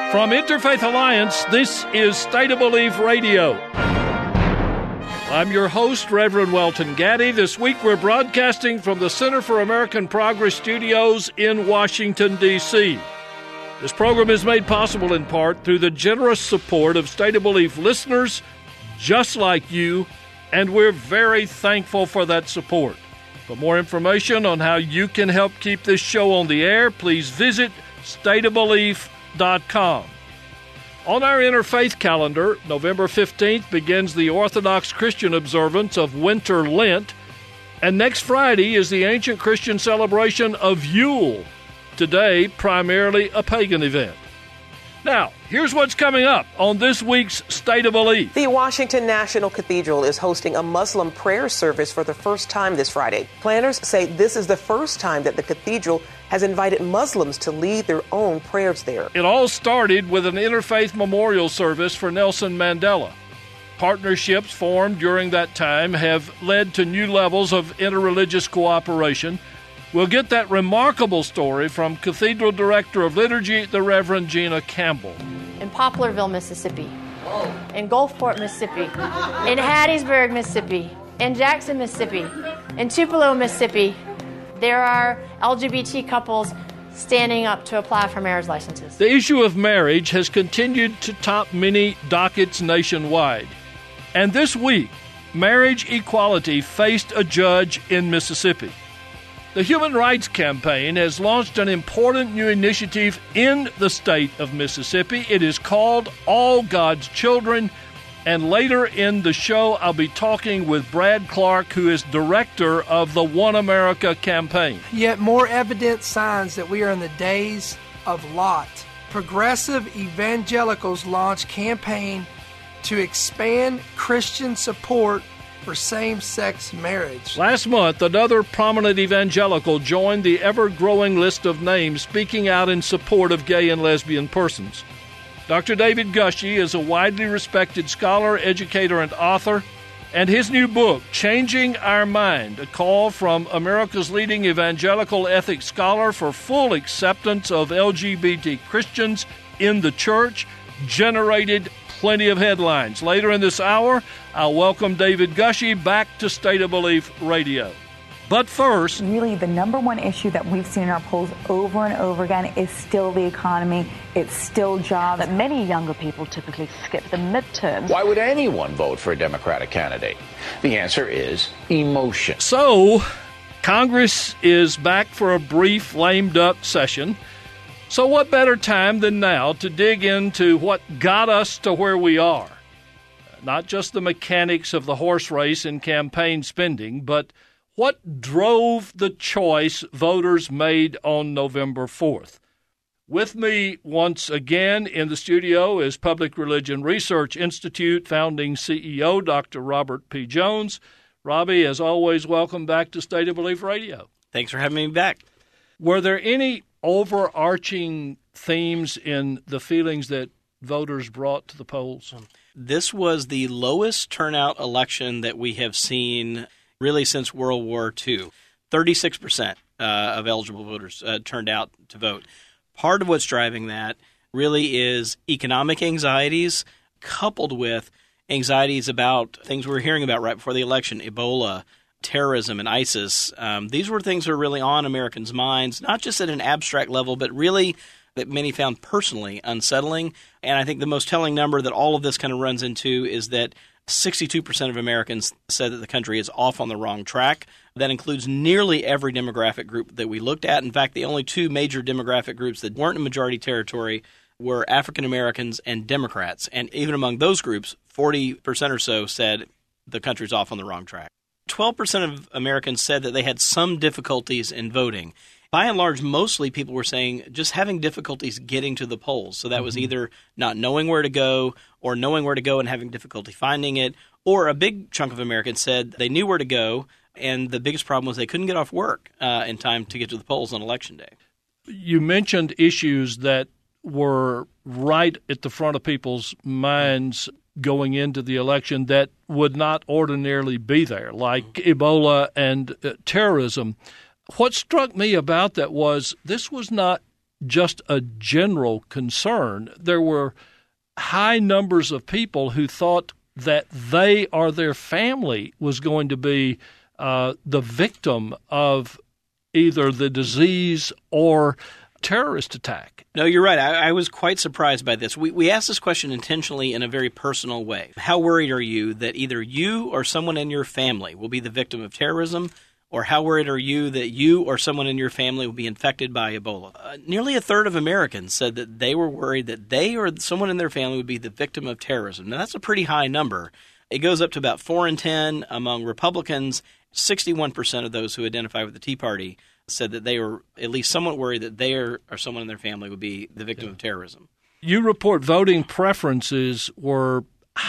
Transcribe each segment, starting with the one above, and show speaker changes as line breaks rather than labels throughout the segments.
From Interfaith Alliance, this is State of Belief Radio. I'm your host, Reverend Welton Gaddy. This week we're broadcasting from the Center for American Progress Studios in Washington, D.C. This program is made possible in part through the generous support of State of Belief listeners just like you, and we're very thankful for that support. For more information on how you can help keep this show on the air, please visit stateofbelief.com. On our interfaith calendar, November 15th begins the Orthodox Christian observance of Winter Lent, and next Friday is the ancient Christian celebration of Yule, today primarily a pagan event. Now, here's what's coming up on this week's State of Belief.
The Washington National Cathedral is hosting a Muslim prayer service for the first time this Friday. Planners say this is the first time that the cathedral has invited Muslims to lead their own prayers there.
It all started with an interfaith memorial service for Nelson Mandela. Partnerships formed during that time have led to new levels of interreligious cooperation. We'll get that remarkable story from Cathedral Director of Liturgy, the Reverend Gina Campbell.
In Poplarville, Mississippi, in Gulfport, Mississippi, in Hattiesburg, Mississippi, in Jackson, Mississippi, in Tupelo, Mississippi, there are LGBT couples standing up to apply for marriage licenses.
The issue of marriage has continued to top many dockets nationwide. And this week, marriage equality faced a judge in Mississippi. The Human Rights Campaign has launched an important new initiative in the state of Mississippi. It is called All God's Children, and later in the show I'll be talking with Brad Clark, who is director of the One America campaign.
Yet more evident signs that we are in the days of Lot. Progressive evangelicals launch campaign to expand Christian support for same-sex marriage.
Last month, another prominent evangelical joined the ever-growing list of names speaking out in support of gay and lesbian persons. Dr. David Gushee is a widely respected scholar, educator, and author, and his new book, Changing Our Mind, a call from America's leading evangelical ethics scholar for full acceptance of LGBT Christians in the church, generated plenty of headlines. Later in this hour, I'll welcome David Gushee back to State of Belief Radio. But first,
really the number one issue that we've seen in our polls over and over again is still the economy. It's still jobs.
That many younger people typically skip the midterms.
Why would anyone vote for a Democratic candidate? The answer is emotion.
So, Congress is back for a brief lame-duck session. So what better time than now to dig into what got us to where we are? Not just the mechanics of the horse race and campaign spending, but what drove the choice voters made on November 4th. With me once again in the studio is Public Religion Research Institute founding CEO Dr. Robert P. Jones. Robbie, as always, welcome back to State of Belief Radio.
Thanks for having me back.
Were there any overarching themes in the feelings that voters brought to the polls?
This was the lowest turnout election that we have seen really since World War II. 36% of eligible voters turned out to vote. Part of what's driving that really is economic anxieties coupled with anxieties about things we were hearing about right before the election, Ebola, terrorism, and ISIS. These were things that are really on Americans' minds, not just at an abstract level, but really that many found personally unsettling. And I think the most telling number that all of this kind of runs into is that 62% of Americans said that the country is off on the wrong track. That includes nearly every demographic group that we looked at. In fact, the only two major demographic groups that weren't in majority territory were African Americans and Democrats. And even among those groups, 40% or so said the country's off on the wrong track. 12% of Americans said that they had some difficulties in voting. By and large, mostly people were saying just having difficulties getting to the polls. So that was either not knowing where to go or knowing where to go and having difficulty finding it. Or a big chunk of Americans said they knew where to go, and the biggest problem was they couldn't get off work in time to get to the polls on Election Day.
You mentioned issues that were right at the front of people's minds going into the election that would not ordinarily be there, like Ebola and terrorism. What struck me about that was this was not just a general concern. There were high numbers of people who thought that they or their family was going to be the victim of either the disease or terrorist attack.
No, you're right. I was quite surprised by this. We asked this question intentionally in a very personal way. How worried are you that either you or someone in your family will be the victim of terrorism? Or how worried are you that you or someone in your family will be infected by Ebola? Nearly a third of Americans said that they were worried that they or someone in their family would be the victim of terrorism. Now, that's a pretty high number. It goes up to about 4 in 10 among Republicans. 61% of those who identify with the Tea Party said that they were at least somewhat worried that they or someone in their family would be the victim of terrorism.
You report voting preferences were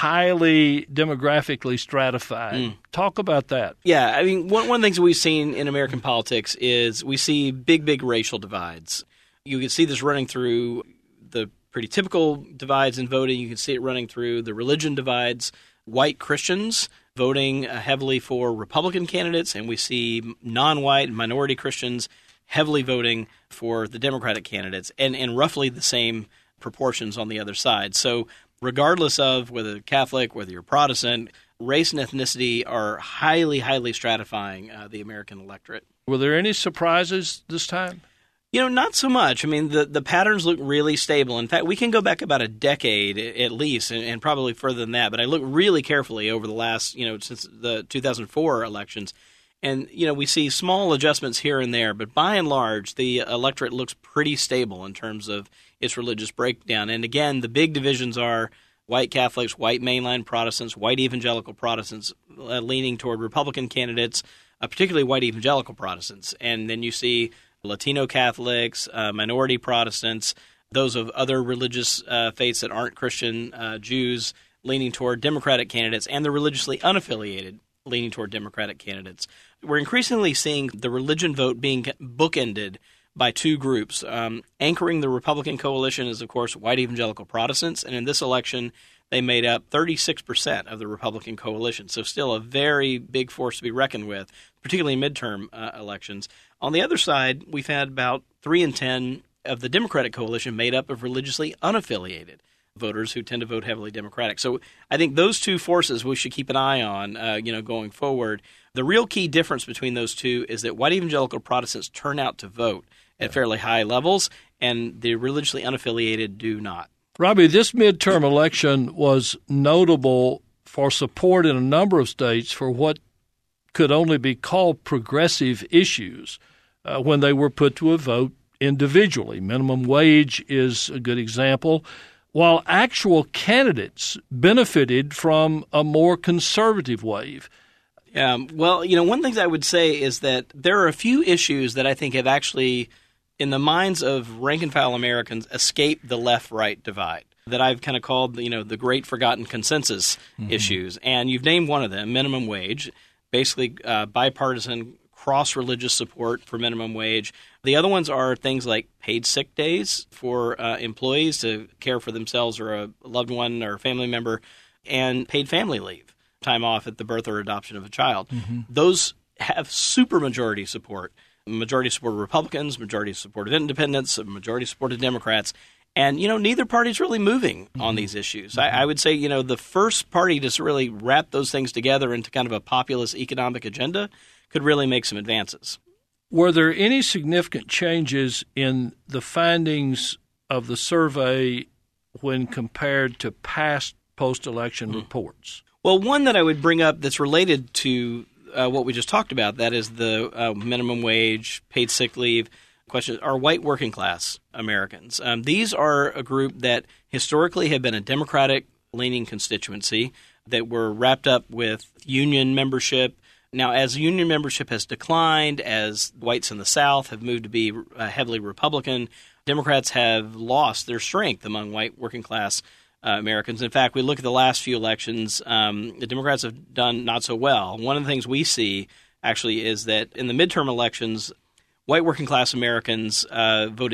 highly demographically stratified. Talk about that.
Yeah, I mean, one of the things we've seen in American politics is we see big racial divides. You can see this running through the pretty typical divides in voting. You can see it running through the religion divides. White Christians voting heavily for Republican candidates, and we see non-white and minority Christians heavily voting for the Democratic candidates, and roughly the same proportions on the other side. So regardless of whether you're Catholic, whether you're Protestant, race and ethnicity are highly stratifying the American electorate.
Were there any surprises this time?
Not so much. I mean, the patterns look really stable. In fact, we can go back about a decade at least, and probably further than that. But I look really carefully over the last, since the 2004 elections. And, we see small adjustments here and there. But by and large, the electorate looks pretty stable in terms of its religious breakdown. And again, the big divisions are white Catholics, white mainline Protestants, white evangelical Protestants leaning toward Republican candidates, particularly white evangelical Protestants. And then you see Latino Catholics, minority Protestants, those of other religious faiths that aren't Christian, Jews, leaning toward Democratic candidates, and the religiously unaffiliated leaning toward Democratic candidates. We're increasingly seeing the religion vote being bookended by two groups. Anchoring the Republican coalition is, of course, white evangelical Protestants, and in this election, they made up 36% of the Republican coalition, so still a very big force to be reckoned with, particularly in midterm elections. On the other side, we've had about 3 in 10 of the Democratic coalition made up of religiously unaffiliated voters who tend to vote heavily Democratic. So I think those two forces we should keep an eye on, going forward. The real key difference between those two is that white evangelical Protestants turn out to vote at fairly high levels, and the religiously unaffiliated do not.
Robbie, this midterm election was notable for support in a number of states for what could only be called progressive issues when they were put to a vote individually. Minimum wage is a good example, while actual candidates benefited from a more conservative wave.
Well, one of the things I would say is that there are a few issues that I think have actually, in the minds of rank-and-file Americans, escaped the left-right divide that I've kind of called, the great forgotten consensus issues. And you've named one of them, minimum wage, basically bipartisan cross-religious support for minimum wage. The other ones are things like paid sick days for employees to care for themselves or a loved one or a family member, and paid family leave, time off at the birth or adoption of a child. Those have supermajority support. Majority support of Republicans, majority support of independents, majority support of Democrats. And, neither party's really moving on these issues. I would say, the first party to really wrap those things together into kind of a populist economic agenda could really make some advances.
Were there any significant changes in the findings of the survey when compared to past post-election reports?
Well, one that I would bring up that's related to what we just talked about, that is the minimum wage, paid sick leave questions, are white working class Americans. These are a group that historically have been a Democratic-leaning constituency that were wrapped up with union membership. Now, as union membership has declined, as whites in the South have moved to be heavily Republican, Democrats have lost their strength among white working class Americans. In fact, we look at the last few elections, the Democrats have done not so well. One of the things we see, actually, is that in the midterm elections, white working class Americans voted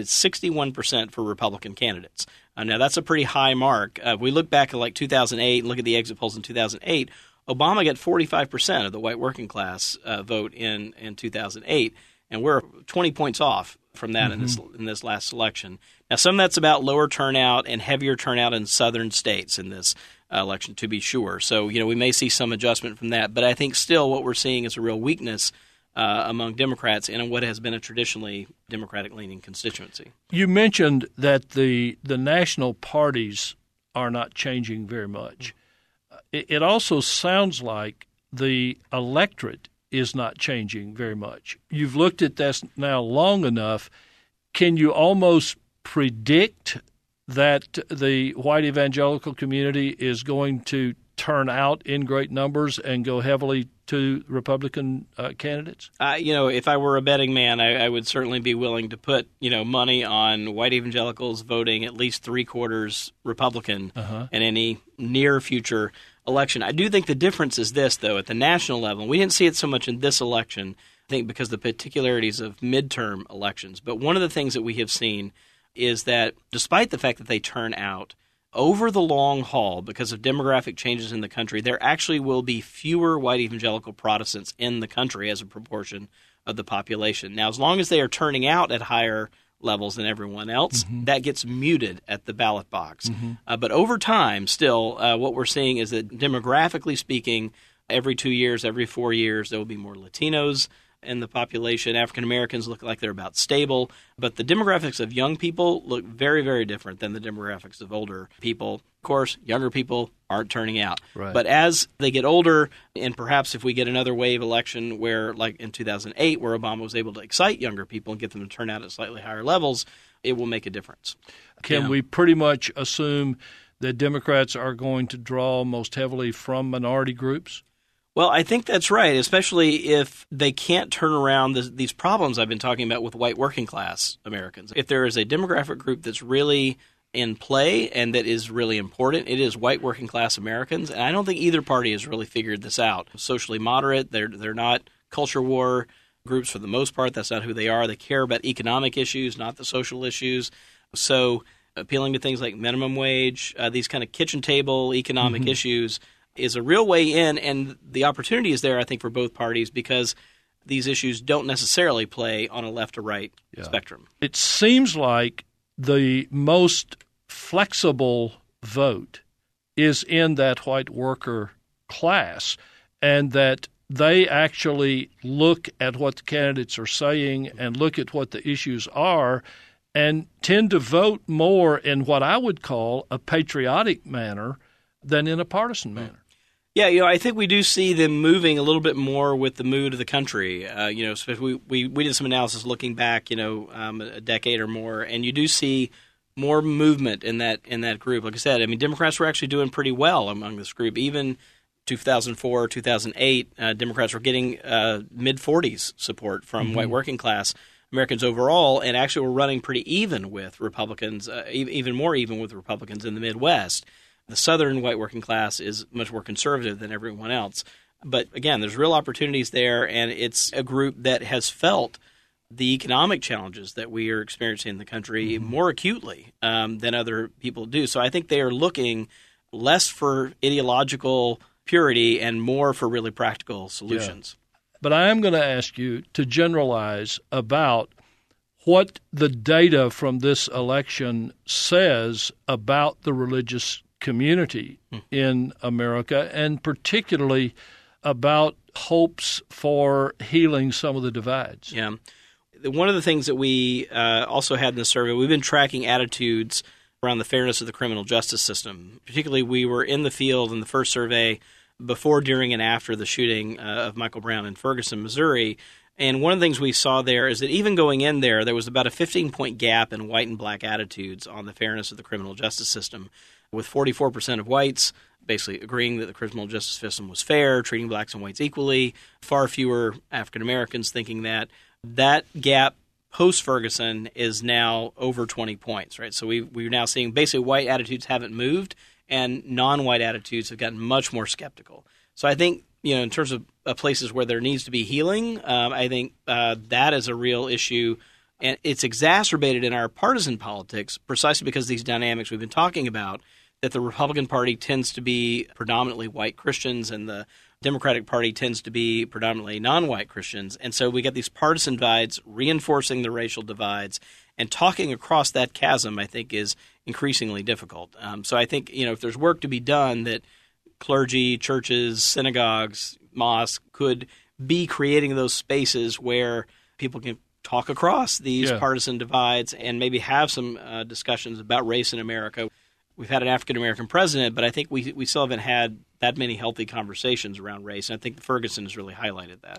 61% for Republican candidates. Now, that's a pretty high mark. If we look back at like 2008 and look at the exit polls in 2008, Obama got 45% of the white working class vote in 2008. and we're 20 points off from that in this last election. Now, some of that's about lower turnout and heavier turnout in southern states in this election, to be sure. So, we may see some adjustment from that. But I think still what we're seeing is a real weakness among Democrats in what has been a traditionally Democratic-leaning constituency.
You mentioned that the national parties are not changing very much. It also sounds like the electorate is not changing very much. You've looked at this now long enough. Can you almost predict that the white evangelical community is going to turn out in great numbers and go heavily to Republican candidates?
If I were a betting man, I would certainly be willing to put, money on white evangelicals voting at least 3/4 Republican in any near future election. I do think the difference is this, though, at the national level. We didn't see it so much in this election, I think, because of the particularities of midterm elections. But one of the things that we have seen is that despite the fact that they turn out, over the long haul, because of demographic changes in the country, there actually will be fewer white evangelical Protestants in the country as a proportion of the population. Now, as long as they are turning out at higher levels than everyone else, that gets muted at the ballot box. But over time, still, what we're seeing is that demographically speaking, every 2 years, every 4 years, there will be more Latinos in the population. African Americans look like they're about stable, but the demographics of young people look very, very different than the demographics of older people. Of course, younger people aren't turning out.
Right.
But as they get older, and perhaps if we get another wave election where, like in 2008, where Obama was able to excite younger people and get them to turn out at slightly higher levels, it will make a difference.
Can we pretty much assume that Democrats are going to draw most heavily from minority groups?
Well, I think that's right, especially if they can't turn around these problems I've been talking about with white working class Americans. If there is a demographic group that's really in play and that is really important, it is white working class Americans. And I don't think either party has really figured this out. Socially moderate, they're not culture war groups for the most part. That's not who they are. They care about economic issues, not the social issues. So appealing to things like minimum wage, these kind of kitchen table economic issues is a real way in, and the opportunity is there, I think, for both parties because these issues don't necessarily play on a left or right spectrum.
It seems like the most flexible vote is in that white worker class, and that they actually look at what the candidates are saying and look at what the issues are and tend to vote more in what I would call a patriotic manner than in a partisan manner.
Yeah, I think we do see them moving a little bit more with the mood of the country. So we did some analysis looking back, a decade or more, and you do see more movement in that group. Like I said, Democrats were actually doing pretty well among this group. Even 2004, 2008, Democrats were getting mid-40s support from white working class Americans overall, and actually were running pretty even with Republicans, even more even with Republicans in the Midwest. The southern white working class is much more conservative than everyone else. But again, there's real opportunities there, and it's a group that has felt the economic challenges that we are experiencing in the country more acutely than other people do. So I think they are looking less for ideological purity and more for really practical solutions.
Yeah. But I am going to ask you to generalize about what the data from this election says about the religious community in America, and particularly about hopes for healing some of the divides.
Yeah. One of the things that we also had in the survey, we've been tracking attitudes around the fairness of the criminal justice system. Particularly, we were in the field in the first survey before, during, and after the shooting of Michael Brown in Ferguson, Missouri. And one of the things we saw there is that even going in there was about a 15-point gap in white and black attitudes on the fairness of the criminal justice system, with 44% of whites basically agreeing that the criminal justice system was fair, treating blacks and whites equally, far fewer African Americans thinking that. That gap post-Ferguson is now over 20 points, right? So we're now seeing basically white attitudes haven't moved, and non-white attitudes have gotten much more skeptical. So I think, in terms of places where there needs to be healing, I think that is a real issue. And it's exacerbated in our partisan politics precisely because of these dynamics we've been talking about, that the Republican Party tends to be predominantly white Christians, and the Democratic Party tends to be predominantly non-white Christians. And so we get these partisan divides reinforcing the racial divides, and talking across that chasm, I think, is increasingly difficult. So I think, if there's work to be done, that clergy, churches, synagogues, mosques could be creating those spaces where people can talk across these partisan divides and maybe have some discussions about race in America. We've had an African-American president, but I think we still haven't had that many healthy conversations around race, and I think Ferguson has really highlighted that.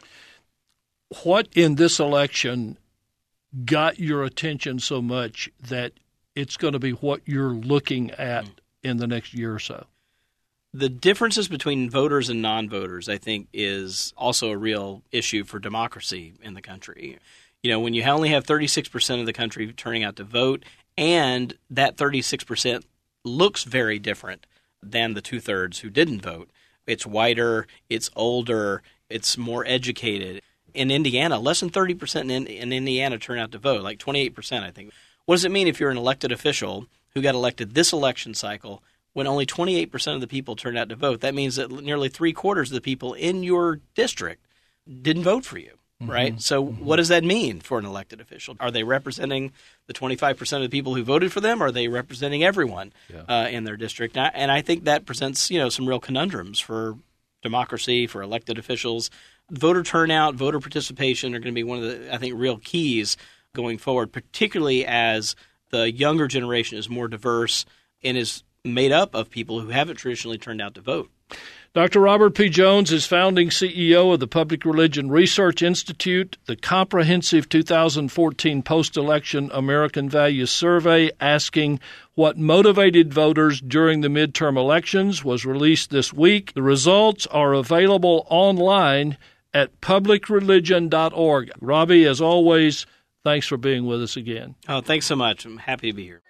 What in this election got your attention so much that it's going to be what you're looking at in the next year or so?
The differences between voters and non-voters, I think, is also a real issue for democracy in the country. When you only have 36% of the country turning out to vote, and that 36% looks very different than the two-thirds who didn't vote. It's whiter, it's older, it's more educated. In Indiana, less than 30% in Indiana turn out to vote, like 28%, I think. What does it mean if you're an elected official who got elected this election cycle when only 28% of the people turned out to vote? That means that nearly three-quarters of the people in your district didn't vote for you. Right? So what does that mean for an elected official? Are they representing the 25% of the people who voted for them? Or are they representing everyone in their district? And I think that presents, some real conundrums for democracy, for elected officials. Voter turnout, voter participation are going to be one of the, I think, real keys going forward, particularly as the younger generation is more diverse and is made up of people who haven't traditionally turned out to vote.
Dr. Robert P. Jones is founding CEO of the Public Religion Research Institute. The comprehensive 2014 post-election American Values Survey asking what motivated voters during the midterm elections was released this week. The results are available online at publicreligion.org. Robbie, as always, thanks for being with us again.
Oh, thanks so much. I'm happy to be here.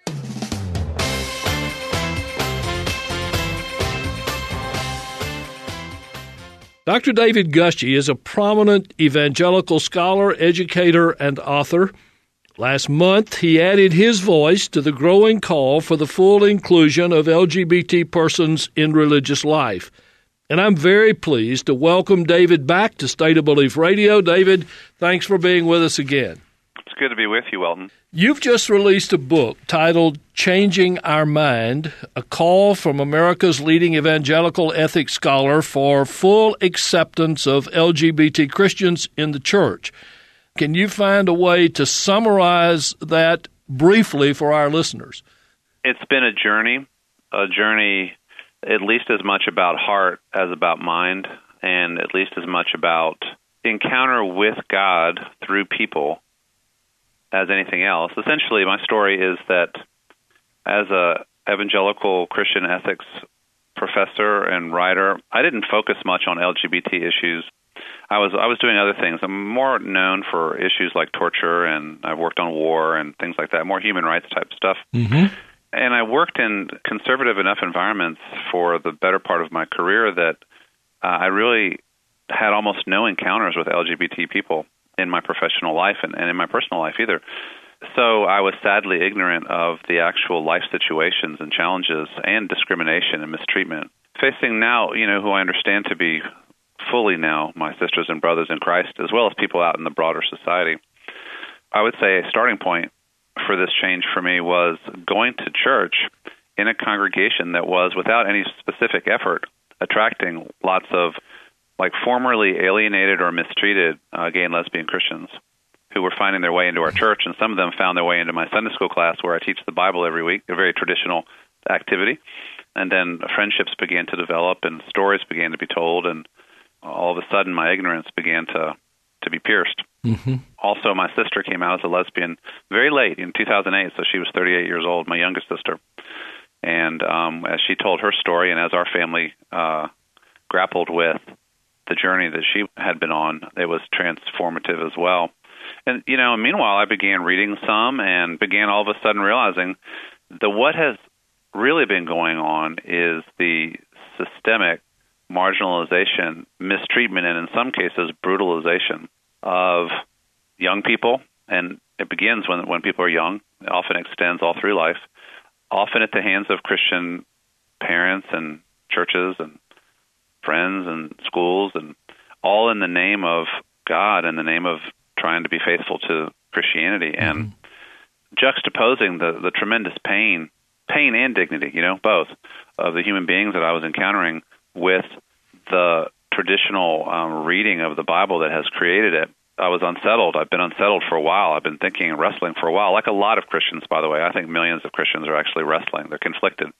Dr. David Gushee is a prominent evangelical scholar, educator, and author. Last month, he added his voice to the growing call for the full inclusion of LGBT persons in religious life. And I'm very pleased to welcome David back to State of Belief Radio. David, thanks for being with us again.
It's good to be with you, Welton.
You've just released a book titled Changing Our Mind, a call from America's leading evangelical ethics scholar for full acceptance of LGBT Christians in the church. Can you find a way to summarize that briefly for our listeners?
It's been a journey at least as much about heart as about mind, and at least as much about encounter with God through people as anything else. Essentially, my story is that as a evangelical Christian ethics professor and writer, I didn't focus much on LGBT issues. I was doing other things. I'm more known for issues like torture, and I've worked on war and things like that, more human rights type stuff. Mm-hmm. And I worked in conservative enough environments for the better part of my career that I really had almost no encounters with LGBT people in my professional life and in my personal life either. So I was sadly ignorant of the actual life situations and challenges and discrimination and mistreatment facing now, who I understand to be fully now my sisters and brothers in Christ, as well as people out in the broader society. I would say a starting point for this change for me was going to church in a congregation that was, without any specific effort, attracting lots of formerly alienated or mistreated gay and lesbian Christians who were finding their way into our church, and some of them found their way into my Sunday school class where I teach the Bible every week, a very traditional activity. And then friendships began to develop and stories began to be told, and all of a sudden my ignorance began to be pierced. Mm-hmm. Also, my sister came out as a lesbian very late in 2008, so she was 38 years old, my youngest sister. And as she told her story, and as our family grappled with the journey that she had been on, it was transformative as well. And, meanwhile, I began reading some and began all of a sudden realizing that what has really been going on is the systemic marginalization, mistreatment, and in some cases, brutalization of young people. And it begins when people are young. It often extends all through life, often at the hands of Christian parents and churches and friends and schools, and all in the name of God, in the name of trying to be faithful to Christianity, and juxtaposing the tremendous pain and dignity, both of the human beings that I was encountering with the traditional reading of the Bible that has created it. I was unsettled. I've been unsettled for a while. I've been thinking and wrestling for a while, like a lot of Christians, by the way. I think millions of Christians are actually wrestling. They're conflicted.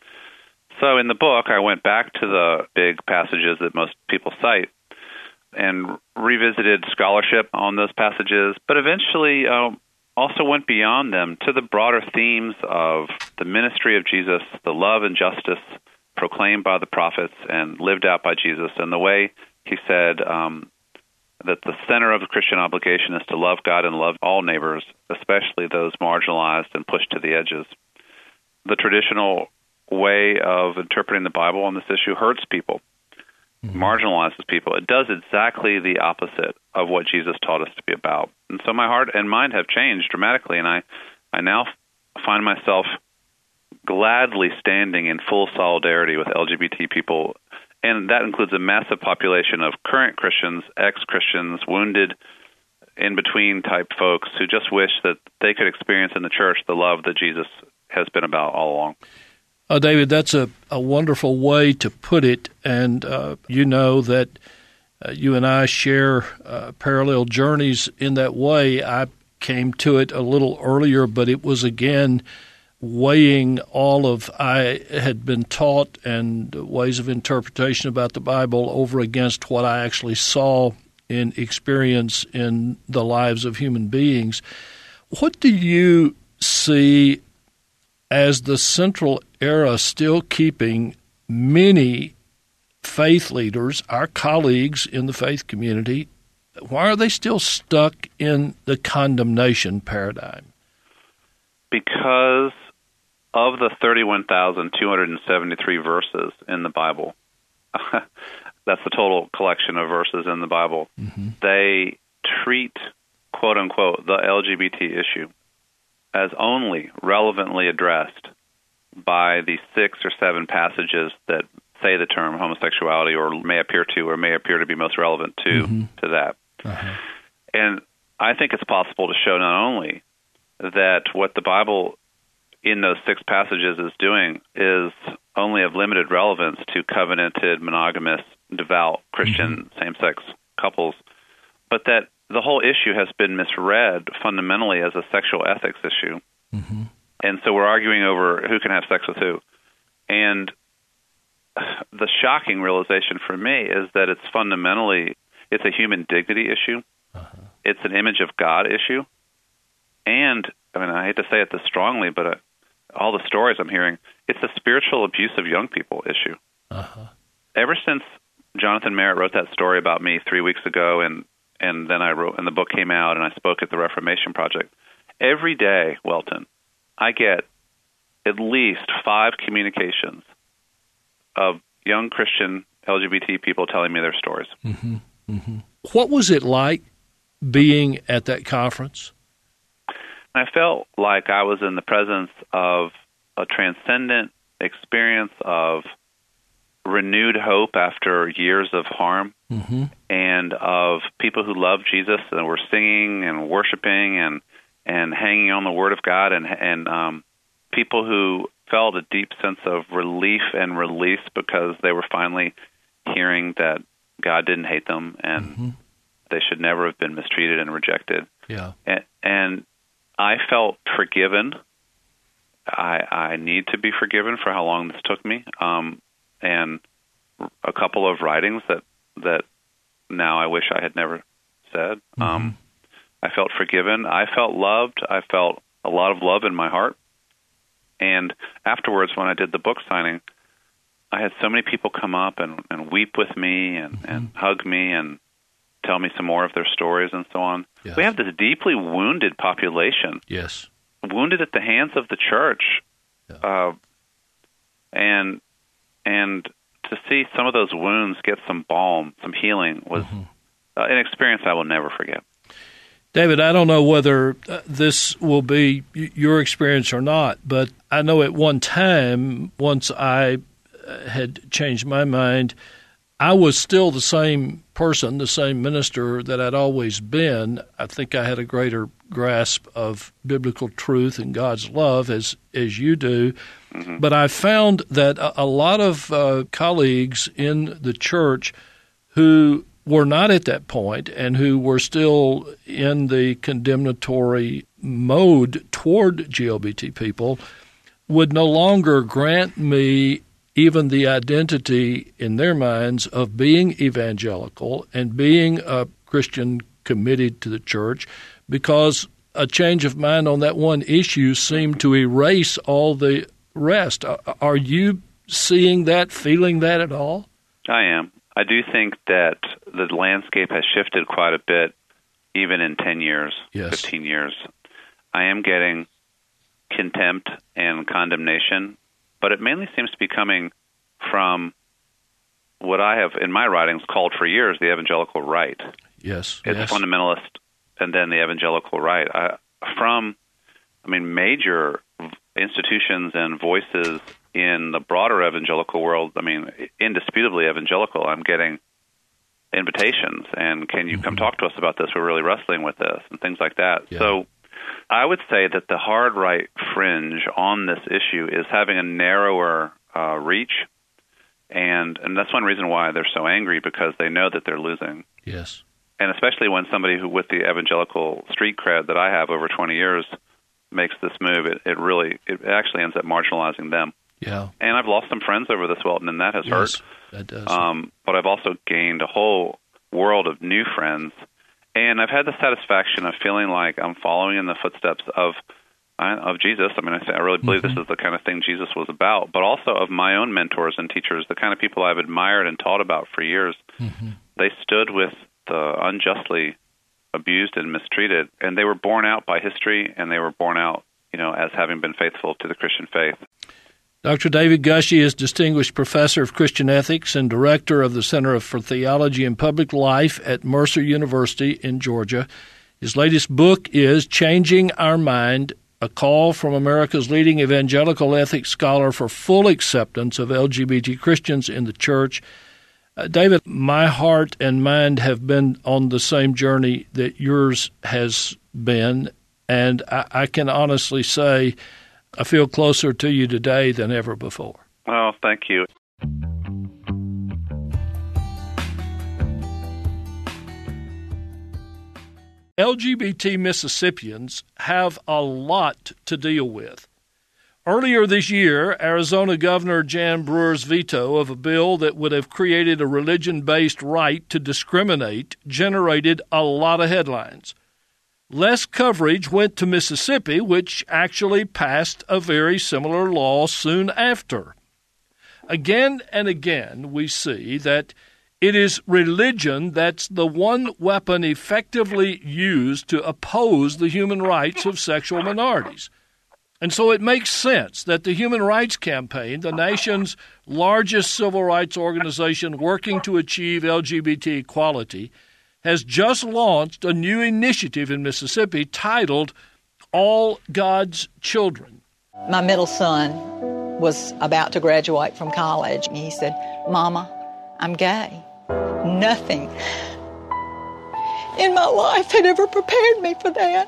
So in the book, I went back to the big passages that most people cite and revisited scholarship on those passages, but eventually also went beyond them to the broader themes of the ministry of Jesus, the love and justice proclaimed by the prophets and lived out by Jesus, and the way he said that the center of the Christian obligation is to love God and love all neighbors, especially those marginalized and pushed to the edges. The traditional way of interpreting the Bible on this issue hurts people, marginalizes people. It does exactly the opposite of what Jesus taught us to be about. And so my heart and mind have changed dramatically, and I now find myself gladly standing in full solidarity with LGBT people, and that includes a massive population of current Christians, ex-Christians, wounded, in-between type folks who just wish that they could experience in the church the love that Jesus has been about all along.
David, that's a wonderful way to put it, and you know that you and I share parallel journeys in that way. I came to it a little earlier, but it was, again, weighing all of I had been taught and ways of interpretation about the Bible over against what I actually saw and experience in the lives of human beings. What do you see as the central era still keeping many faith leaders, our colleagues in the faith community, why are they still stuck in the condemnation paradigm?
Because of the 31,273 verses in the Bible, that's the total collection of verses in the Bible, they treat, quote-unquote, the LGBT issue as only relevantly addressed by the 6 or 7 passages that say the term homosexuality or may appear to be most relevant to that. And I think it's possible to show not only that what the Bible in those 6 passages is doing is only of limited relevance to covenanted, monogamous, devout Christian same-sex couples, but that the whole issue has been misread fundamentally as a sexual ethics issue. And so we're arguing over who can have sex with who. And the shocking realization for me is that it's a human dignity issue. It's an image of God issue. And, I hate to say it this strongly, but all the stories I'm hearing, it's a spiritual abuse of young people issue. Ever since Jonathan Merritt wrote that story about me 3 weeks ago, and then I wrote, and the book came out, and I spoke at the Reformation Project, every day, Welton, I get at least 5 communications of young Christian LGBT people telling me their stories.
What was it like being at that conference?
I felt like I was in the presence of a transcendent experience of renewed hope after years of harm, and of people who love Jesus and were singing and worshiping and hanging on the Word of God, and people who felt a deep sense of relief and release because they were finally hearing that God didn't hate them and they should never have been mistreated and rejected. And I felt forgiven. I need to be forgiven for how long this took me, and a couple of writings that now I wish I had never said. I felt forgiven. I felt loved. I felt a lot of love in my heart. And afterwards, when I did the book signing, I had so many people come up and weep with me and hug me and tell me some more of their stories and so on. We have this deeply wounded population. Wounded at the hands of the church. And to see some of those wounds get some balm, some healing, was an experience I will never forget.
David, I don't know whether this will be your experience or not, but I know at one time, once I had changed my mind, I was still the same person, the same minister that I'd always been. I think I had a greater grasp of biblical truth and God's love as you do. Mm-hmm. But I found that a lot of colleagues in the church who were not at that point and who were still in the condemnatory mode toward GLBT people would no longer grant me even the identity in their minds of being evangelical and being a Christian committed to the church, because a change of mind on that one issue seemed to erase all the rest. Are you seeing that, feeling that at all?
I am. I do think that the landscape has shifted quite a bit, even in 10 years, yes. 15 years. I am getting contempt and condemnation, but it mainly seems to be coming from what I have in my writings called for years the evangelical right.
Yes.
It's fundamentalist and then the evangelical right. Major institutions and voices in the broader evangelical world, indisputably evangelical, I'm getting invitations, and can you come talk to us about this? We're really wrestling with this, and things like that. Yeah. So I would say that the hard right fringe on this issue is having a narrower reach, and that's one reason why they're so angry, because they know that they're losing.
Yes.
And especially when somebody who, with the evangelical street cred that I have over 20 years, makes this move, it actually ends up marginalizing them.
Yeah.
And I've lost some friends over this, Welton, and that has hurt.
That does.
But I've also gained a whole world of new friends, and I've had the satisfaction of feeling like I'm following in the footsteps of Jesus. I really believe this is the kind of thing Jesus was about, but also of my own mentors and teachers, the kind of people I've admired and taught about for years. Mm-hmm. They stood with the unjustly abused and mistreated, and they were borne out by history, and they were borne out, as having been faithful to the Christian faith.
Dr. David Gushee is Distinguished Professor of Christian Ethics and Director of the Center for Theology and Public Life at Mercer University in Georgia. His latest book is Changing Our Mind, a call from America's leading evangelical ethics scholar for full acceptance of LGBT Christians in the church. David, my heart and mind have been on the same journey that yours has been, and I can honestly say I feel closer to you today than ever before.
Oh, thank you.
LGBT Mississippians have a lot to deal with. Earlier this year, Arizona Governor Jan Brewer's veto of a bill that would have created a religion-based right to discriminate generated a lot of headlines. Less coverage went to Mississippi, which actually passed a very similar law soon after. Again and again, we see that it is religion that's the one weapon effectively used to oppose the human rights of sexual minorities. And so it makes sense that the Human Rights Campaign, the nation's largest civil rights organization working to achieve LGBT equality, has just launched a new initiative in Mississippi titled All God's Children.
My middle son was about to graduate from college, and he said, "Mama, I'm gay." Nothing in my life had ever prepared me for that.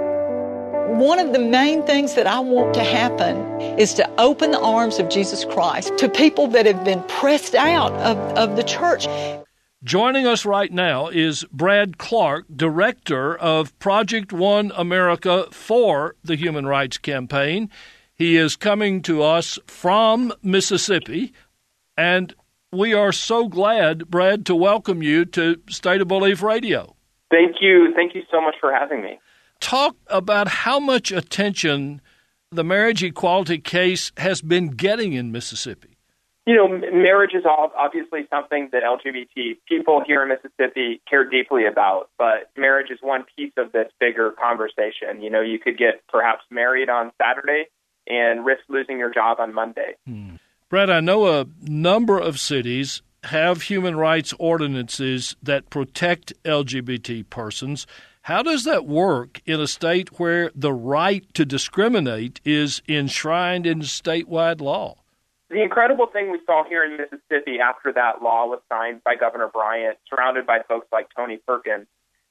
One of the main things that I want to happen is to open the arms of Jesus Christ to people that have been pressed out of the church.
Joining us right now is Brad Clark, Director of Project One America for the Human Rights Campaign. He is coming to us from Mississippi, and we are so glad, Brad, to welcome you to State of Belief Radio.
Thank you. Thank you so much for having me.
Talk about how much attention the marriage equality case has been getting in Mississippi.
Marriage is obviously something that LGBT people here in Mississippi care deeply about, but marriage is one piece of this bigger conversation. You could get perhaps married on Saturday and risk losing your job on Monday.
Brad, I know a number of cities have human rights ordinances that protect LGBT persons. How does that work in a state where the right to discriminate is enshrined in statewide law?
The incredible thing we saw here in Mississippi after that law was signed by Governor Bryant, surrounded by folks like Tony Perkins,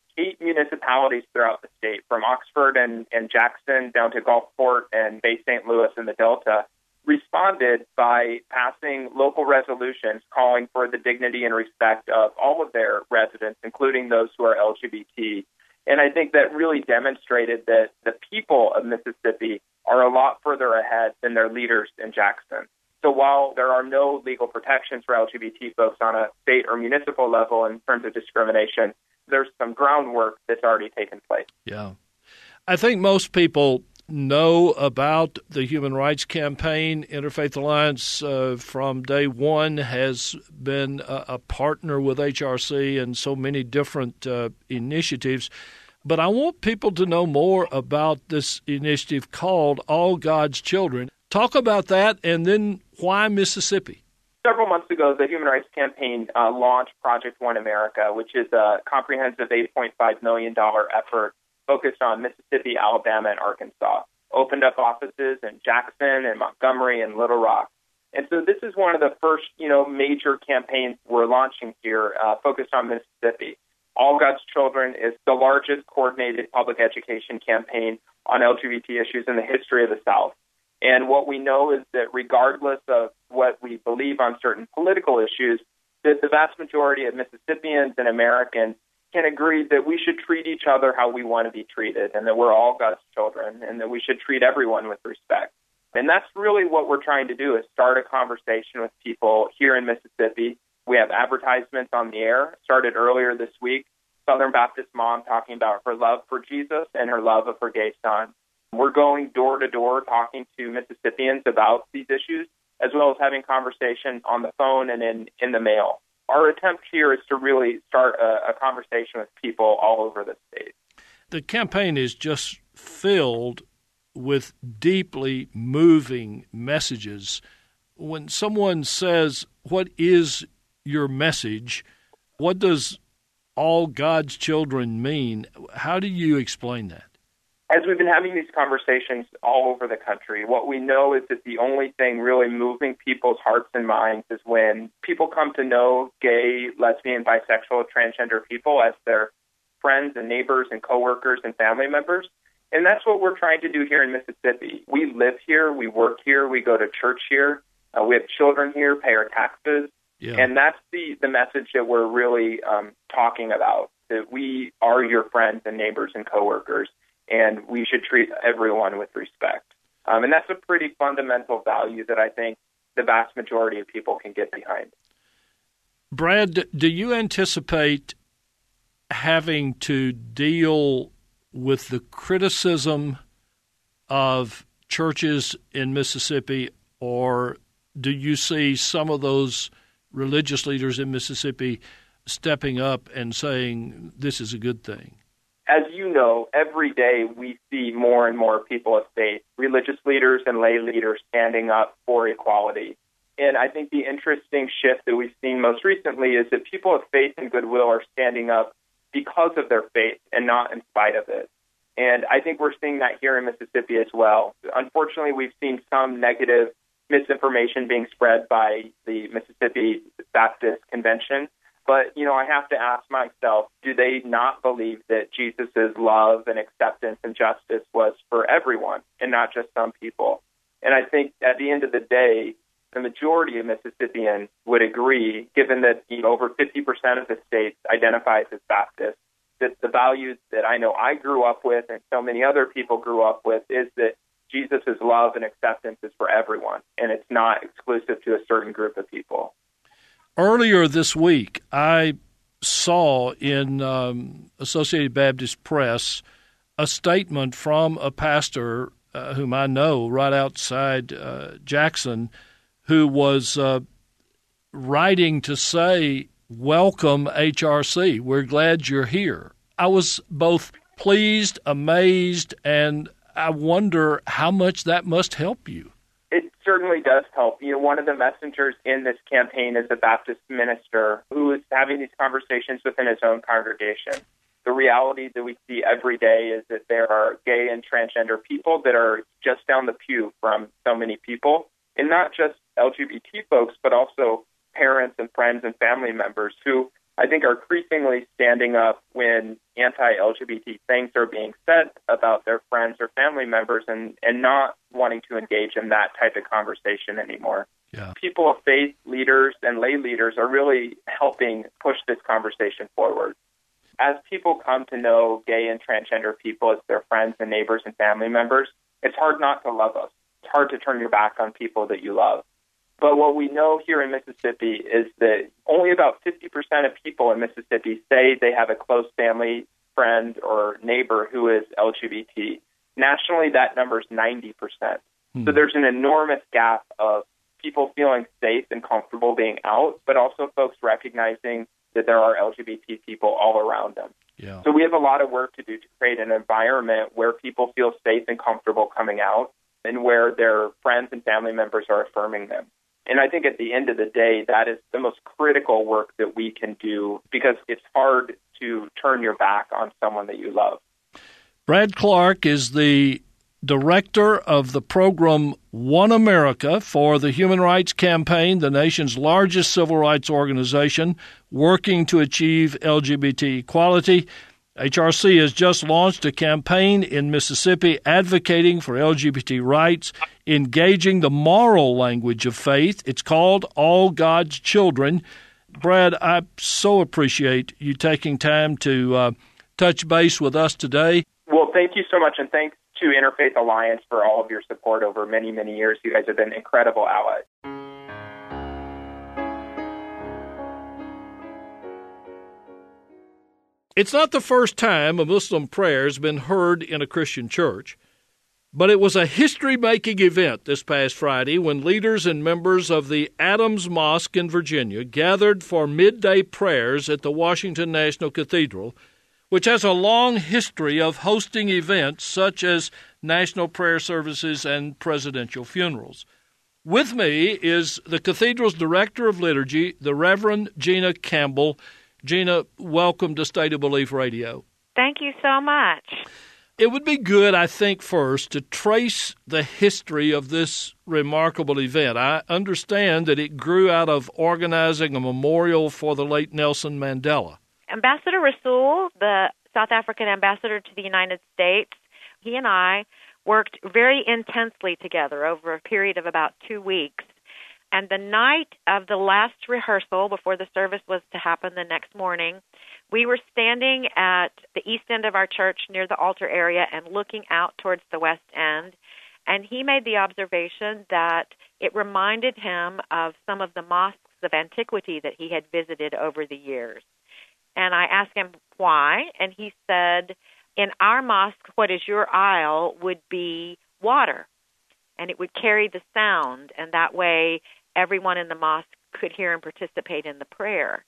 8 municipalities throughout the state, from Oxford and Jackson down to Gulfport and Bay St. Louis in the Delta, responded by passing local resolutions calling for the dignity and respect of all of their residents, including those who are LGBT. And I think that really demonstrated that the people of Mississippi are a lot further ahead than their leaders in Jackson. So while there are no legal protections for LGBT folks on a state or municipal level in terms of discrimination, there's some groundwork that's already taken place.
Yeah. I think most people know about the Human Rights Campaign. Interfaith Alliance from day one has been a partner with HRC and so many different initiatives. But I want people to know more about this initiative called All God's Children. Talk about that, and then why Mississippi?
Several months ago, the Human Rights Campaign launched Project One America, which is a comprehensive $8.5 million effort focused on Mississippi, Alabama, and Arkansas. Opened up offices in Jackson and Montgomery and Little Rock. And so this is one of the first, major campaigns we're launching here focused on Mississippi. All God's Children is the largest coordinated public education campaign on LGBT issues in the history of the South. And what we know is that regardless of what we believe on certain political issues, that the vast majority of Mississippians and Americans can agree that we should treat each other how we want to be treated, and that we're all God's children, and that we should treat everyone with respect. And that's really what we're trying to do, is start a conversation with people here in Mississippi. We have advertisements on the air, started earlier this week. Southern Baptist mom talking about her love for Jesus and her love of her gay son. We're going door to door talking to Mississippians about these issues, as well as having conversations on the phone and in the mail. Our attempt here is to really start a conversation with people all over the state.
The campaign is just filled with deeply moving messages. When someone says, "What is your message?" what does all God's children mean? How do you explain that?
As we've been having these conversations all over the country, what we know is that the only thing really moving people's hearts and minds is when people come to know gay, lesbian, bisexual, transgender people as their friends and neighbors and coworkers and family members. And that's what we're trying to do here in Mississippi. We live here, we work here, we go to church here, we have children here, pay our taxes. Yeah. And that's the message that we're really talking about, that we are your friends and neighbors and coworkers, and we should treat everyone with respect. And that's a pretty fundamental value that I think the vast majority of people can get behind.
Brad, do you anticipate having to deal with the criticism of churches in Mississippi, or do you see some of those religious leaders in Mississippi stepping up and saying this is a good thing?
As you know, every day we see more and more people of faith, religious leaders and lay leaders standing up for equality. And I think the interesting shift that we've seen most recently is that people of faith and goodwill are standing up because of their faith and not in spite of it. And I think we're seeing that here in Mississippi as well. Unfortunately, we've seen some negative misinformation being spread by the Mississippi Baptist Convention. But, I have to ask myself, do they not believe that Jesus' love and acceptance and justice was for everyone and not just some people? And I think at the end of the day, the majority of Mississippians would agree, given that over 50% of the state identifies as Baptist, that the values that I know I grew up with and so many other people grew up with is that Jesus' love and acceptance is for everyone, and it's not exclusive to a certain group of people.
Earlier this week, I saw in Associated Baptist Press a statement from a pastor whom I know right outside Jackson, who was writing to say, "Welcome, HRC. We're glad you're here." I was both pleased, amazed, and I wonder how much that must help you.
It certainly does help. One of the messengers in this campaign is a Baptist minister who is having these conversations within his own congregation. The reality that we see every day is that there are gay and transgender people that are just down the pew from so many people, and not just LGBT folks, but also parents and friends and family members who I think are increasingly standing up when anti-LGBT things are being said about their friends or family members and not wanting to engage in that type of conversation anymore.
Yeah.
People of faith, leaders, and lay leaders are really helping push this conversation forward. As people come to know gay and transgender people as their friends and neighbors and family members, it's hard not to love us. It's hard to turn your back on people that you love. But what we know here in Mississippi is that only about 50% of people in Mississippi say they have a close family, friend, or neighbor who is LGBT. Nationally, that number is 90%. So there's an enormous gap of people feeling safe and comfortable being out, but also folks recognizing that there are LGBT people all around them.
Yeah.
So we have a lot of work to do to create an environment where people feel safe and comfortable coming out and where their friends and family members are affirming them. And I think at the end of the day, that is the most critical work that we can do because it's hard to turn your back on someone that you love.
Brad Clark is the director of the program One America for the Human Rights Campaign, the nation's largest civil rights organization working to achieve LGBT equality. HRC has just launched a campaign in Mississippi advocating for LGBT rights, engaging the moral language of faith. It's called All God's Children. Brad, I so appreciate you taking time to touch base with us today.
Well, thank you so much, and thanks to Interfaith Alliance for all of your support over many, many years. You guys have been incredible allies.
It's not the first time a Muslim prayer has been heard in a Christian church, but it was a history-making event this past Friday when leaders and members of the Adams Mosque in Virginia gathered for midday prayers at the Washington National Cathedral, which has a long history of hosting events such as national prayer services and presidential funerals. With me is the cathedral's Director of Liturgy, the Reverend Gina Campbell. Gina, welcome to State of Belief Radio.
Thank you so much.
It would be good, I think, first to trace the history of this remarkable event. I understand that it grew out of organizing a memorial for the late Nelson Mandela.
Ambassador Rasool, the South African ambassador to the United States, he and I worked very intensely together over a period of about 2 weeks. And the night of the last rehearsal, before the service was to happen the next morning, we were standing at the east end of our church near the altar area and looking out towards the west end. And he made the observation that it reminded him of some of the mosques of antiquity that he had visited over the years. And I asked him why, and he said, in our mosque, what is your aisle would be water, and it would carry the sound, and that way everyone in the mosque could hear and participate in the prayer.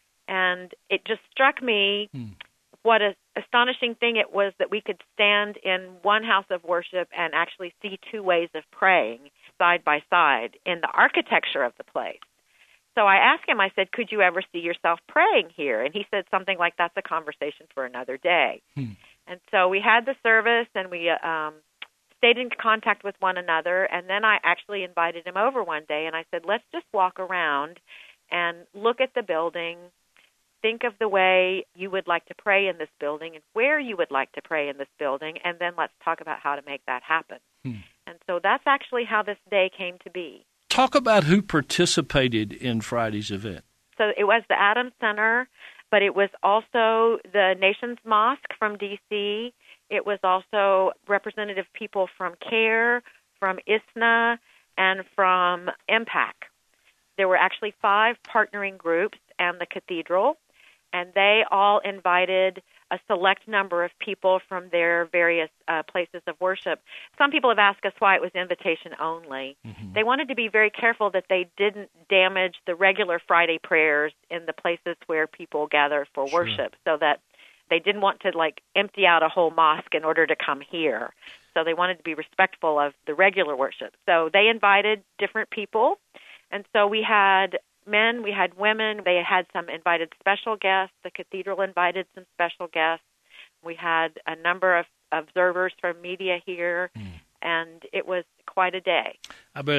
And it just struck me what an astonishing thing it was that we could stand in one house of worship and actually see two ways of praying side by side in the architecture of the place. So I asked him, I said, could you ever see yourself praying here? And he said something like, that's a conversation for another day. And so we had the service, and we stayed in contact with one another, and then I actually invited him over one day, and I said, let's just walk around and look at the building, think of the way you would like to pray in this building and where you would like to pray in this building, and then let's talk about how to make that happen. And so that's actually how this day came to be.
Talk about who participated in Friday's event.
So it was the Adams Center, but it was also the Nations Mosque from D.C., it was also representative people from CARE, from ISNA, and from MPAC. There were actually 5 partnering groups and the cathedral, and they all invited a select number of people from their various places of worship. Some people have asked us why it was invitation only. They wanted to be very careful that they didn't damage the regular Friday prayers in the places where people gather for worship, so that they didn't want to, empty out a whole mosque in order to come here. So they wanted to be respectful of the regular worship. So they invited different people. And so we had men, we had women, they had some invited special guests. The cathedral invited some special guests. We had a number of observers from media here, and it was quite a day.
I bet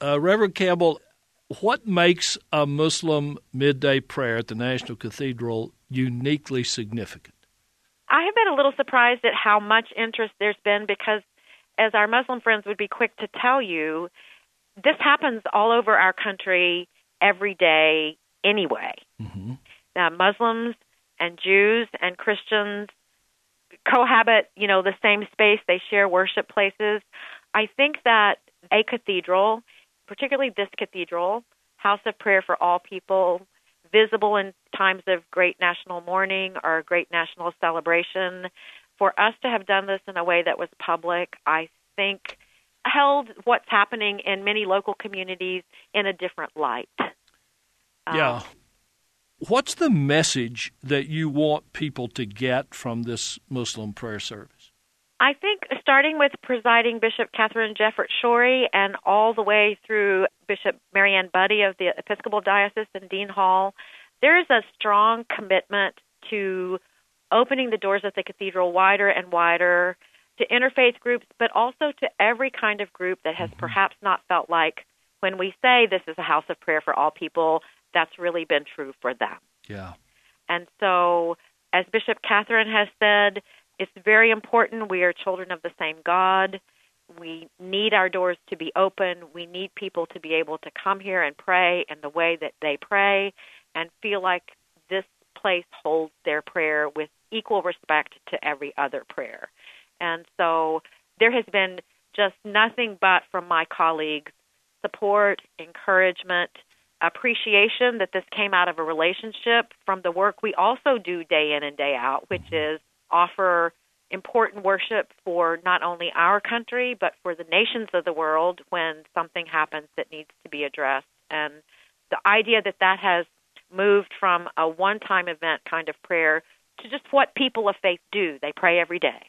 Reverend Campbell, what makes a Muslim midday prayer at the National Cathedral uniquely significant?
I have been a little surprised at how much interest there's been because, as our Muslim friends would be quick to tell you, this happens all over our country every day anyway. Mm-hmm. Now, Muslims and Jews and Christians cohabit, the same space. They share worship places. I think that a cathedral, particularly this cathedral, House of Prayer for All People, visible in times of great national mourning or great national celebration, for us to have done this in a way that was public, I think held what's happening in many local communities in a different light.
Yeah. What's the message that you want people to get from this Muslim prayer service?
I think starting with presiding Bishop Catherine Jefferts Schori and all the way through Bishop Marianne Buddy of the Episcopal Diocese and Dean Hall, there is a strong commitment to opening the doors of the cathedral wider and wider to interfaith groups, but also to every kind of group that has perhaps not felt like when we say this is a house of prayer for all people, that's really been true for them.
Yeah.
And so, as Bishop Catherine has said, it's very important. We are children of the same God. We need our doors to be open. We need people to be able to come here and pray in the way that they pray and feel like this place holds their prayer with equal respect to every other prayer. And so there has been just nothing but from my colleagues support, encouragement, appreciation that this came out of a relationship from the work we also do day in and day out, which is offer important worship for not only our country, but for the nations of the world when something happens that needs to be addressed. And the idea that that has moved from a one-time event kind of prayer to just what people of faith do. They pray every day.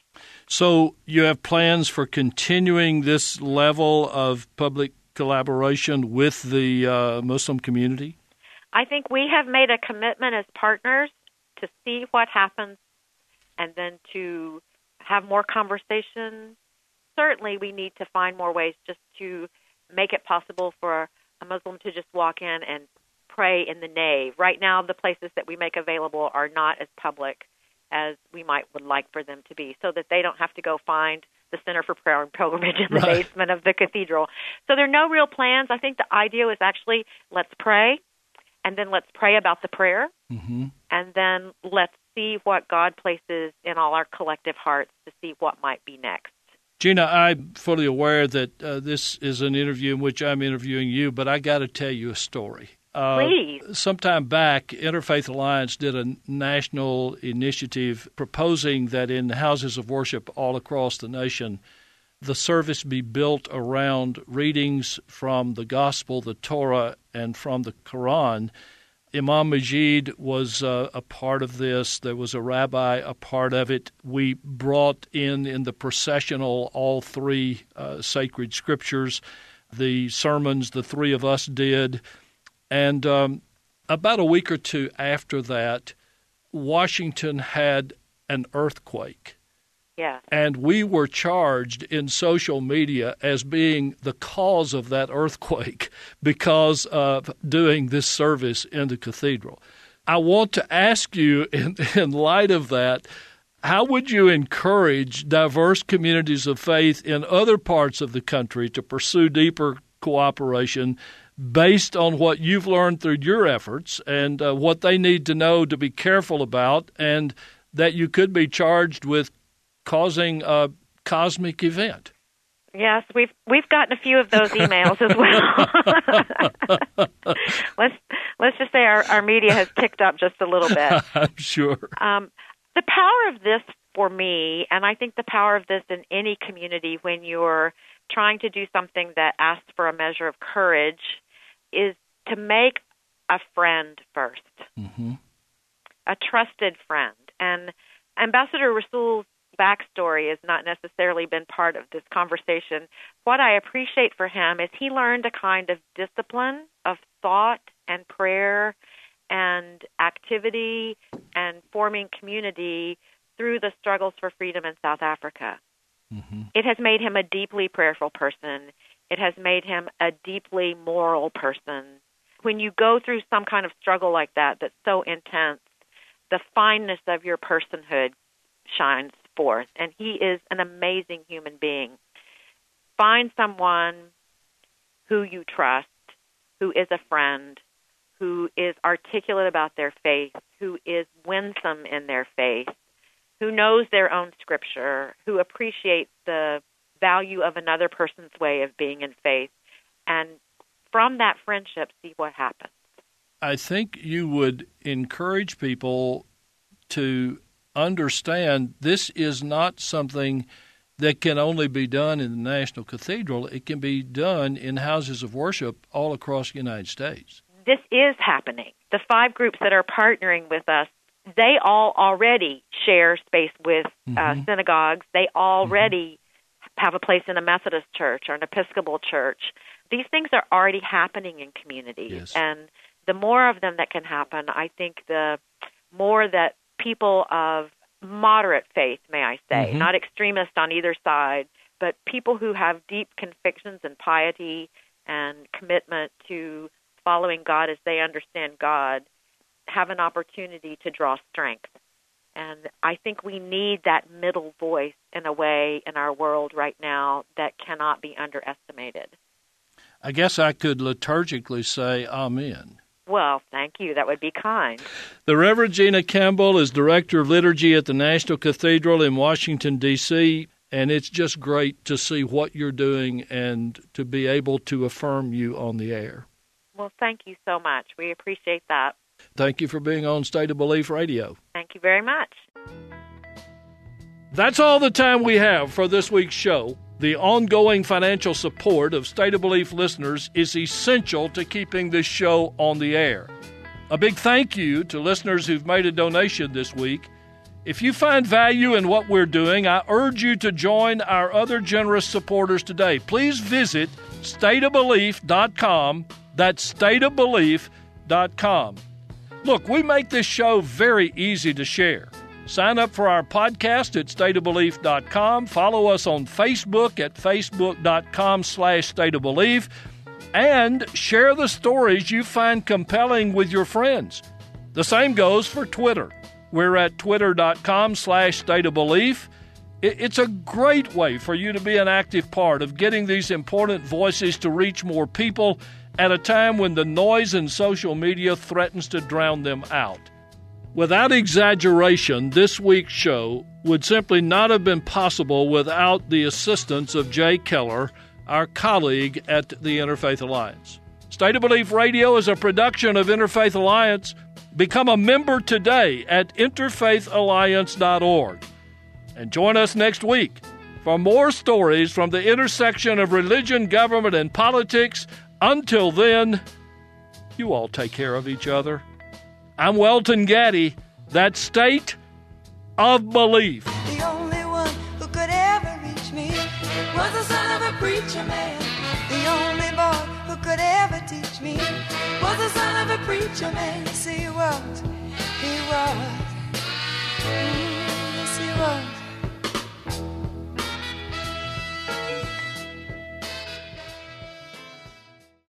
So you have plans for continuing this level of public collaboration with the Muslim community?
I think we have made a commitment as partners to see what happens and then to have more conversation. Certainly we need to find more ways just to make it possible for a Muslim to just walk in and pray in the nave. Right now, the places that we make available are not as public as we would like for them to be, so that they don't have to go find the Center for Prayer and Pilgrimage in the basement of the cathedral. So there are no real plans. I think the idea is actually let's pray, and then let's pray about the prayer, and then let's see what God places in all our collective hearts to see what might be next.
Gina, I'm fully aware that this is an interview in which I'm interviewing you, but I got to tell you a story.
Please.
Sometime back, Interfaith Alliance did a national initiative proposing that in houses of worship all across the nation, the service be built around readings from the Gospel, the Torah, and from the Quran. Imam Majid was a part of this. There was a rabbi a part of it. We brought in the processional all three sacred scriptures, the sermons the three of us did. And about a week or two after that, Washington had an earthquake.
Yeah.
And we were charged in social media as being the cause of that earthquake because of doing this service in the cathedral. I want to ask you, in light of that, how would you encourage diverse communities of faith in other parts of the country to pursue deeper cooperation based on what you've learned through your efforts and what they need to know to be careful about, and that you could be charged with causing a cosmic event?
Yes, we've gotten a few of those emails as well. Let's just say our media has ticked up just a little bit.
I'm sure.
The power of this for me, and I think the power of this in any community when you're trying to do something that asks for a measure of courage, is to make a friend first, a trusted friend. And Ambassador Rasul's backstory has not necessarily been part of this conversation. What I appreciate for him is he learned a kind of discipline of thought and prayer and activity and forming community through the struggles for freedom in South Africa. It has made him a deeply prayerful person It has made him a deeply moral person. When you go through some kind of struggle like that that's so intense, the fineness of your personhood shines forth, and he is an amazing human being. Find someone who you trust, who is a friend, who is articulate about their faith, who is winsome in their faith, who knows their own scripture, who appreciates the value of another person's way of being in faith, and from that friendship, see what happens.
I think you would encourage people to understand this is not something that can only be done in the National Cathedral. It can be done in houses of worship all across the United States.
This is happening. The 5 groups that are partnering with us, they all already share space with synagogues. They already have a place in a Methodist church or an Episcopal church. These things are already happening in communities.
Yes.
And the more of them that can happen, I think the more that people of moderate faith, may I say, not extremists on either side, but people who have deep convictions and piety and commitment to following God as they understand God, have an opportunity to draw strength. And I think we need that middle voice in a way in our world right now that cannot be underestimated.
I guess I could liturgically say amen.
Well, thank you. That would be kind.
The Reverend Gina Campbell is Director of Liturgy at the National Cathedral in Washington, D.C., and it's just great to see what you're doing and to be able to affirm you on the air.
Well, thank you so much. We appreciate that.
Thank you for being on State of Belief Radio.
Thank you very much.
That's all the time we have for this week's show. The ongoing financial support of State of Belief listeners is essential to keeping this show on the air. A big thank you to listeners who've made a donation this week. If you find value in what we're doing, I urge you to join our other generous supporters today. Please visit stateofbelief.com. That's stateofbelief.com. Look, we make this show very easy to share. Sign up for our podcast at stateofbelief.com. Follow us on Facebook at facebook.com/stateofbelief. And share the stories you find compelling with your friends. The same goes for Twitter. We're at twitter.com/stateofbelief. It's a great way for you to be an active part of getting these important voices to reach more people at a time when the noise in social media threatens to drown them out. Without exaggeration, this week's show would simply not have been possible without the assistance of Jay Keller, our colleague at the Interfaith Alliance. State of Belief Radio is a production of Interfaith Alliance. Become a member today at interfaithalliance.org. And join us next week for more stories from the intersection of religion, government, and politics. Until then, you all take care of each other. I'm Welton Gaddy. That's State of Belief.
The only one who could ever reach me was the son of a preacher man. The only boy who could ever teach me was the son of a preacher man. Yes, he was.